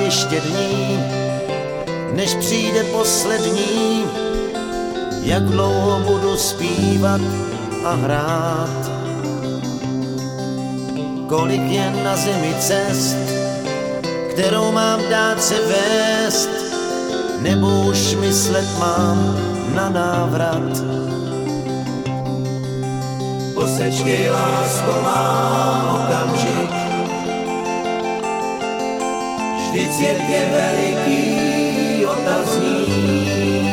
ještě dní, než přijde poslední. Jak dlouho budu zpívat a hrát, kolik je na zemi cest, kterou mám dát se vést, nebo už myslet mám na návrat. Posečkej, lásko, mám okamžik, vždyť svět je veliký otazník.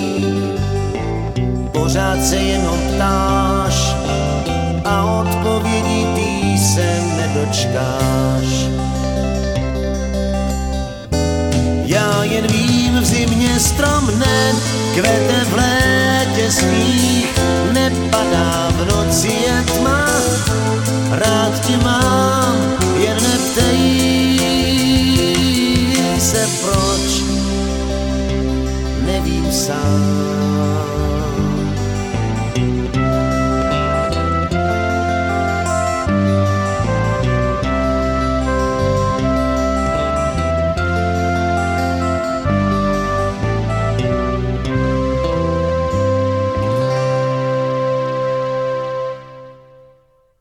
Pořád se jenom ptáš a odpovědí ty se nedočkáš. Já jen vím, v zimě strom kvete, v létě sníh, nepadá, v noci je tma. Rád tě mám, jen neptej se proč, nevím sám.